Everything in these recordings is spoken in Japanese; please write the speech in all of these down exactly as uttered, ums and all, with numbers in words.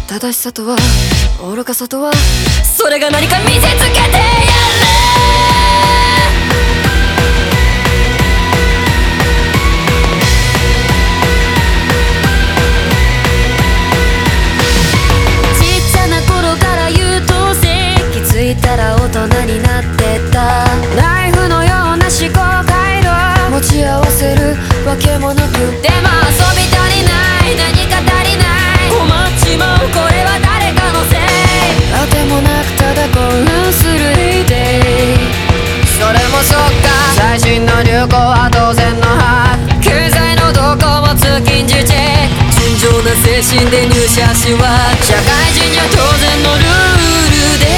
正しさとは愚かさとは、それが何か見せつけてやる。ちっちゃな頃から優等生、気づいたら大人になってた。ナイフのような思考回路持ち合わせるわけもなく、でも遊び足りない、何か足りない、困っちまう、これは誰かのせい。あてもなくただ混乱するエイデイ。それもそっか、最新の流行は当然の派、経済の動向も通勤時チェック、尋常な精神で入社しは社会人には当然のルールです。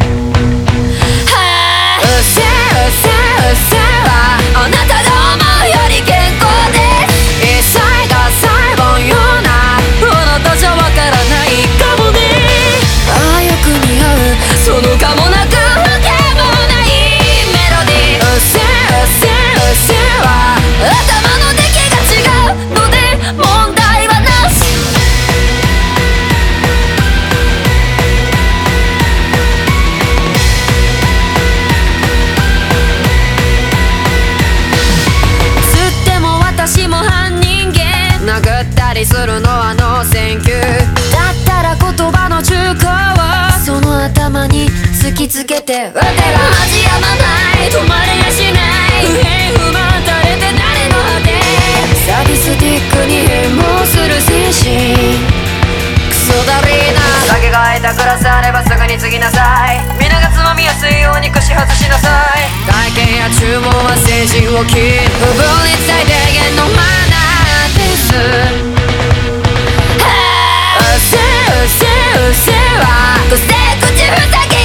うっせえうっせえうっせえはあなたが思うより健康です。一切が細胞ようなあなたじゃわからないかもね。ああよく似合うそのかもなくわけもないメロディー。うっせえうっせえうっせえは頭の出来が違うので問題はなし。吸っても私も犯人げ殴ったりするのはノーセンキュー。だったら言葉の中古をその頭に突きつけて、わてら味やまない、止まれやしない、不平不満垂れて誰の果て、サディスティックに変貌する精神、クソだりーな。酒が空いたグラスあればすぐに継ぎなさい、皆がつまみやすいように串外しなさい。会計や注文は精神を切る不分率最低限のマナーです。うっせえうっせえうっせえはどうして口ふざけ